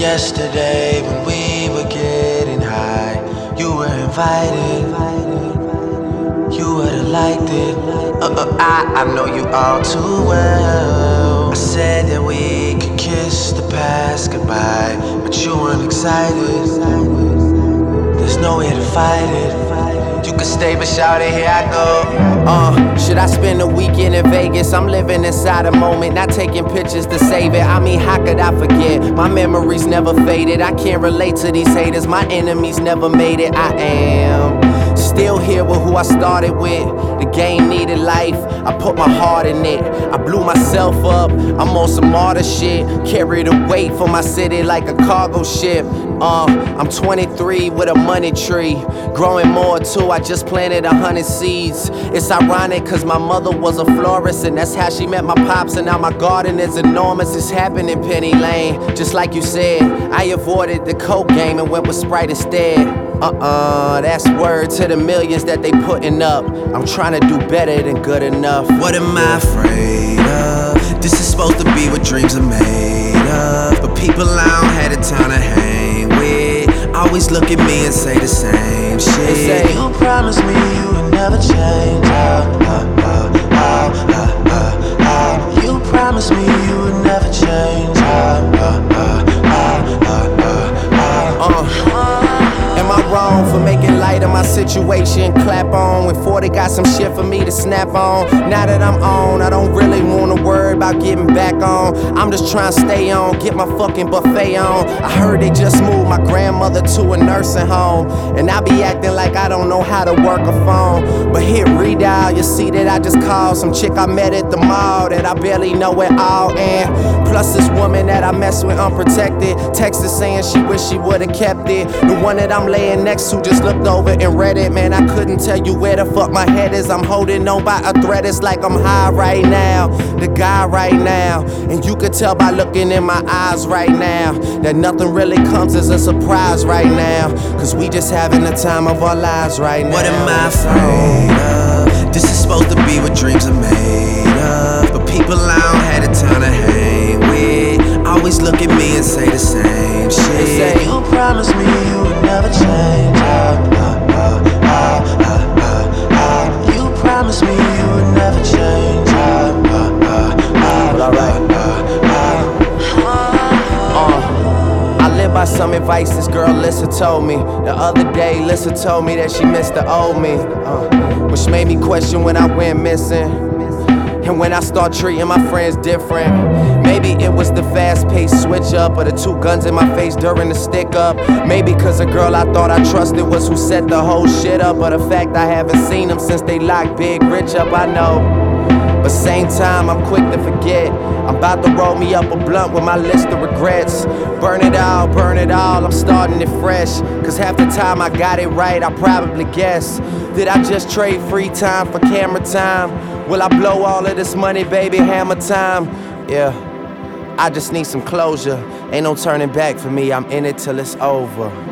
Yesterday when we were getting high, you were invited, you would've liked it. I know you all too well. I said that we could kiss the past goodbye, but you weren't excited. There's no way to fight it. You can stay, but shout it, here I go. Should I spend a weekend in Vegas? I'm living inside a moment, not taking pictures to save it. I mean, how could I forget? My memories never faded. I can't relate to these haters. My enemies never made it. I am still here with who I started with. The game needed life, I put my heart in it. I blew myself up, I'm on some martyr shit. Carry the weight for my city like a cargo ship. I'm 23 with a money tree, growing more too, I just planted 100 seeds. It's ironic cause my mother was a florist, and that's how she met my pops, and now my garden is enormous. It's happening Penny Lane, just like you said. I avoided the coke game and went with Sprite instead. That's word to the millions that they putting up. I'm trying to do better than good enough. What am I afraid of? This is supposed to be what dreams are made of, but people I don't have the time to hang with always look at me and say the same shit. Say, you promised me you would never change. You promised me you would never change. Am I wrong for making light of my situation? Clap on when 40 got some shit for me to snap on. Now that I'm on, I don't really wanna worry about getting back on. I'm just trying to stay on, get my fucking buffet on. I heard they just moved my grandmother to a nursing home, and I be acting like I don't know how to work a phone. But hit redial, you see that I just called some chick I met at the mall that I barely know at all. And plus this woman that I mess with unprotected, texted saying she wish she would've kept it. The one that I'm laying next to just looked over and read it. Man, I couldn't tell you where the fuck my head is. I'm holding on by a thread, it's like I'm high right now, the guy right now. And you could tell by looking in my eyes right now that nothing really comes as a surprise right now, cause we just having the time of our lives right now. What am I afraid of? This is supposed to be what dreams are made of, but people I don't have the time to hang with always look at me and say the same shit. Say, you promised me you would never change. You promised me you would never change. I live by some advice this girl Lissa told me. The other day Lissa told me that she missed the old me, which made me question when I went missing. And when I start treating my friends different. Maybe it was the fast-paced switch up, or the 2 guns in my face during the stick up. Maybe cause a girl I thought I trusted was who set the whole shit up, or the fact I haven't seen them since they locked Big Rich up, I know. But same time, I'm quick to forget. I'm about to roll me up a blunt with my list of regrets. Burn it all, I'm starting it fresh. Cause half the time I got it right, I probably guess. Did I just trade free time for camera time? Will I blow all of this money, baby, hammer time? Yeah, I just need some closure. Ain't no turning back for me, I'm in it till it's over.